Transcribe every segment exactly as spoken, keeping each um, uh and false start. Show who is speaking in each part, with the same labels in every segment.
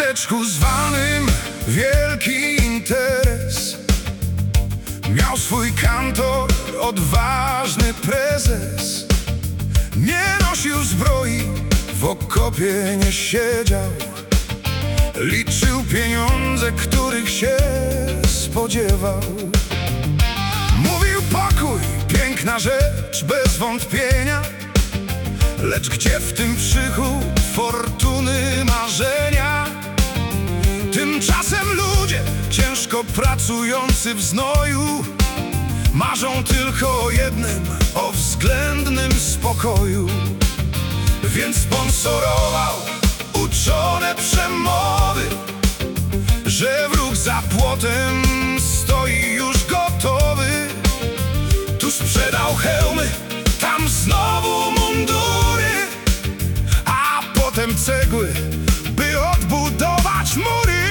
Speaker 1: miasteczku zwanym Wielki Interes miał swój kantor, odważny prezes. Nie nosił zbroi, w okopie nie siedział, liczył pieniądze, których się spodziewał. Mówił pokój, piękna rzecz, bez wątpienia, lecz gdzie w tym przychód fortuny marzenia? Tymczasem ludzie ciężko pracujący w znoju marzą tylko o jednym, o względnym spokoju. Więc sponsorował uczone przemowy, że wróg za płotem stoi już gotowy. Tu sprzedał hełmy, tam znowu mundury, a potem cegły, by odbudować mury.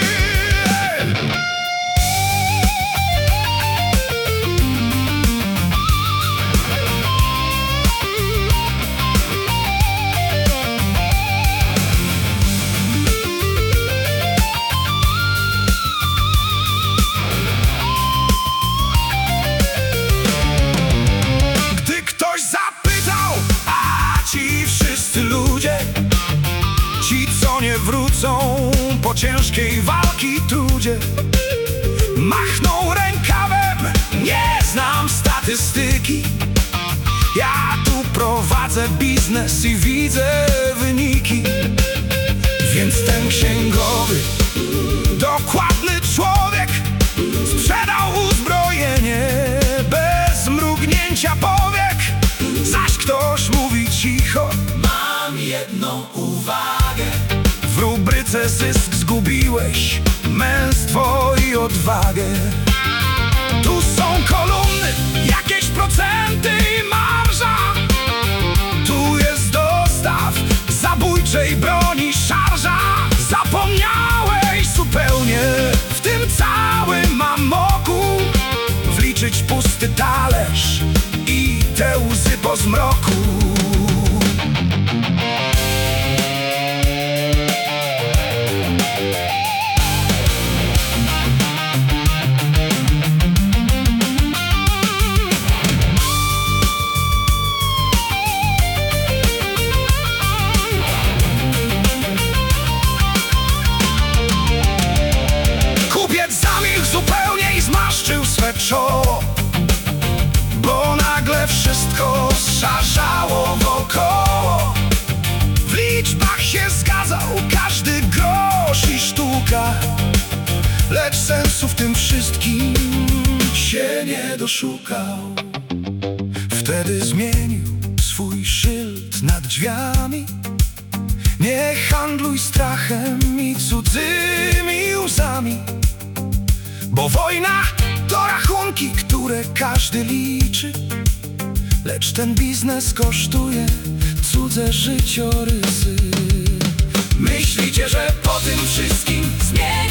Speaker 1: Ci, co nie wrócą po ciężkiej walki trudzie, machną rękawem, nie znam statystyki. Ja tu prowadzę biznes i widzę wyniki. Więc ten księgowy, dokładny człowiek sprzedał uzbrojenie bez mrugnięcia powiek. Zaś ktoś mówi cicho: mam jedną uwagę. W rubryce zysk zgubiłeś męstwo i odwagę. Tu są kolumny, jakieś procenty i marża. Tu jest dostaw zabójczej broni szarża. Zapomniałeś zupełnie w tym całym amoku wliczyć pusty talerz i te łzy po zmroku. Kupiec zamilkł zupełnie i zmaszczył swe czoło, bo nagle wszystko szarżało wokoło. W liczbach się zgadzał każdy grosz i sztuka, lecz sensu w tym wszystkim się nie doszukał. Wtedy zmienił swój szyld nad drzwiami: nie handluj strachem i cudzymi łzami, bo wojna to rachunki, które każdy liczy, lecz ten biznes kosztuje cudze życiorysy. Myślicie, że po tym wszystkim zmieni